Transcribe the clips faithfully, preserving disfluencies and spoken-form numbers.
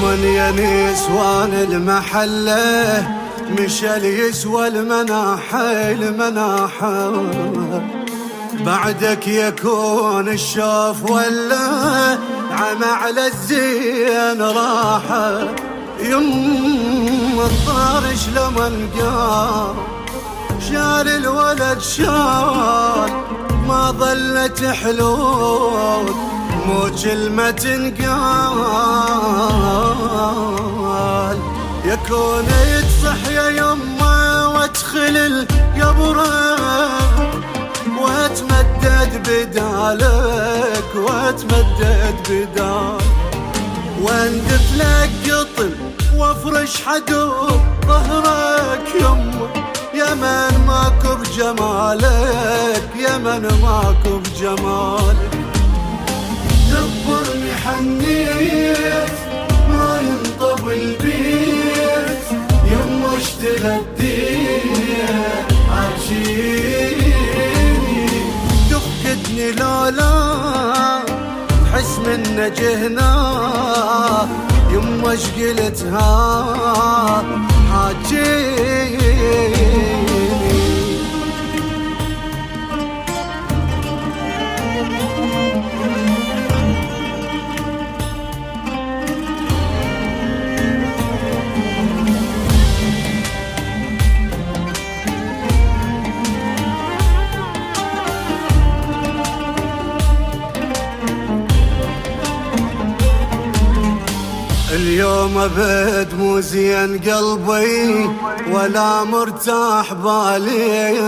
من يا نسوان المحله مشى يسوى المناحة المناحة، بعدك يكون الشوف ولا عم على الزين راحة. يم الطارش لمن قام شال الولد شال، ما ظلت حلول مو كلمة تنقال. يكون يتصح يا يمه وادخل القبره واتمدد بدالك واتمدد بدال، واندف لك قطن وافرش حدود ظهرك يمه، يا من ماكو بجمالك يا من ماكو بجمالك. دبرني حنيت ما ينطب البيت يمه اشتغديت عجيني، دفقتني لولا تحس من جهنا يمه اش قلتها حاجيني. اليوم ابد مو زين قلبي ولا مرتاح بالي،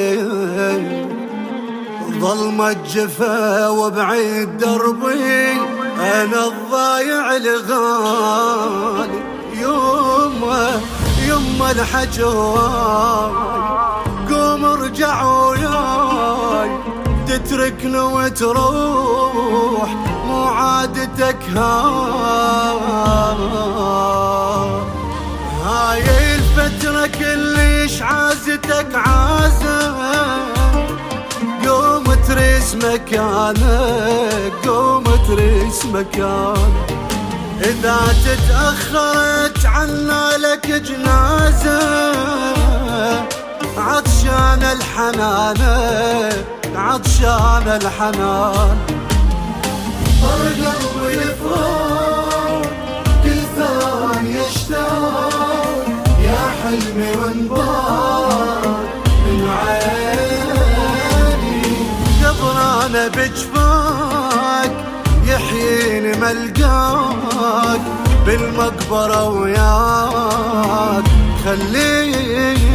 ظلمة جفا وبعيد دربي انا الضايع الغالي. يمه يمه الحجواي قوم ارجع وياي، تتركني وتروح مو عادتك هاي الفترة كلش عازتك عازة. قوم تريس مكانك قوم تريس مكانك، إذا تتأخرت عنا لك جنازة. عطشان الحنان عطشان الحنان، طر قلبي يفرح كل ثانية اشتاق، يا حلمي وانبار من عيني. قبرانة بجفاك يحييني ملقاك بالمقبرة وياك خليني